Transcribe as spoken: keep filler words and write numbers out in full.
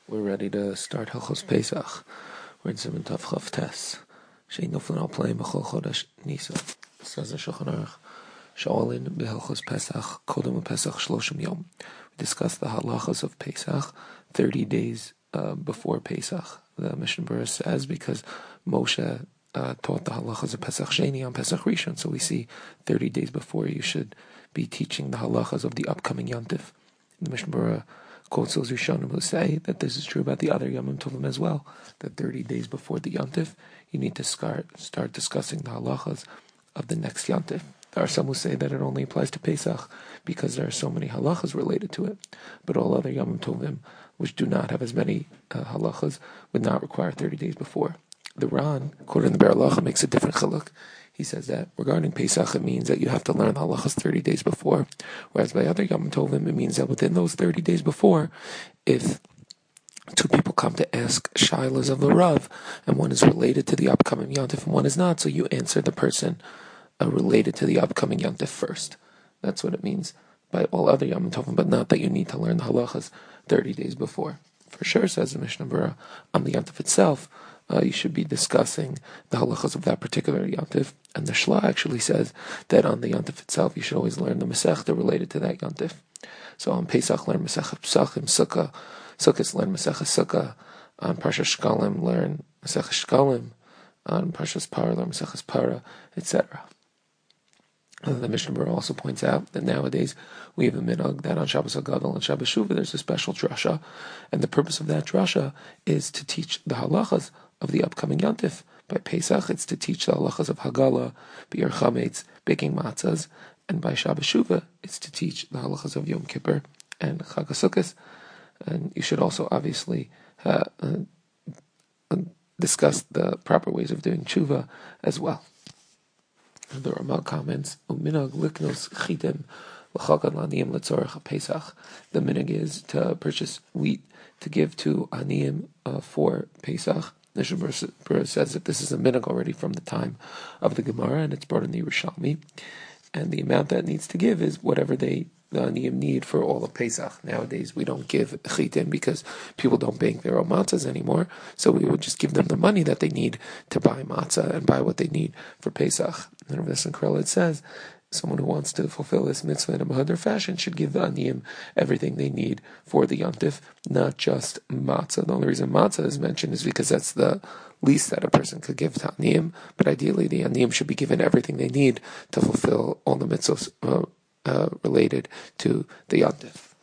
We're ready to start Hilchos Pesach. We're in Siman Tav Chav Tes. Shein noflin al playing b'chol chodesh Nisan. Says the Shulchan Aruch. Sha'olin b'Hilchos Pesach kodem Pesach shloshim yom. We discussed the halachas of Pesach thirty days uh, before Pesach. The Mishnah Berurah says because Moshe uh, taught the halachas of Pesach Sheni on Pesach Rishon, so we see thirty days before you should be teaching the halachas of the upcoming Yontif. The Mishnah Berurah quotes those Rishonim who say that this is true about the other Yomim Tovim as well, that thirty days before the Yontif, you need to start start discussing the halachas of the next Yontif. There are some who say that it only applies to Pesach because there are so many halachas related to it, but all other Yomim Tovim, which do not have as many uh, halachas, would not require thirty days before. The Ran, quoted in the Be'er Halacha, makes a different chiluk. He says that regarding Pesach, it means that you have to learn the halachas thirty days before, whereas by other Yom Tovim, it means that within those thirty days before, if two people come to ask shilas of the Rav, and one is related to the upcoming Yontif and one is not, so you answer the person uh, related to the upcoming Yontif first. That's what it means by all other Yom Tovim, but not that you need to learn the halachas thirty days before. For sure, says the Mishnah Berurah, on the Yontif itself, Uh, you should be discussing the halachas of that particular Yontif. And the Shla actually says that on the Yontif itself, you should always learn the Masechta related to that Yontif. So on Pesach, learn Masechah Pesachim, Sukkah, Sukkot, learn Masechah Sukkah, on Parshas Shkalim, learn Masechah Shkalim, on Parshas Parah, learn Masechah Parah, et cetera. The Mishnah Berurah also points out that nowadays we have a minhag that on Shabbos HaGadol and Shabbos Shuvah there's a special drasha, and the purpose of that drasha is to teach the halachas of the upcoming Yontif. By Pesach, it's to teach the halachas of Hagala, Biur Chametz, baking matzahs, and by Shabbos Shuvah, it's to teach the halachas of Yom Kippur and Chag HaSukkos. And you should also obviously uh, uh, discuss the proper ways of doing tshuva as well. The Ramah comments, "Uminag liknos chitim l'chagad l'aniyim letzorach Pesach." The minhag is to purchase wheat to give to aniyim uh, for Pesach. The Mishnah Berurah says that this is a minhag already from the time of the Gemara, and it's brought in the Yerushalmi. And the amount that needs to give is whatever they the aniyim need for all of Pesach. Nowadays, we don't give chitim because people don't bake their own matzahs anymore. So we would just give them the money that they need to buy matzah and buy what they need for Pesach. And Rav Nosson Karelitz says someone who wants to fulfill this mitzvah in a mahadar fashion should give the aniyim everything they need for the yontif, not just matzah. The only reason matzah is mentioned is because that's the least that a person could give to aniyim. But ideally, the aniyim should be given everything they need to fulfill all the mitzvahs uh, uh, related to the yontif.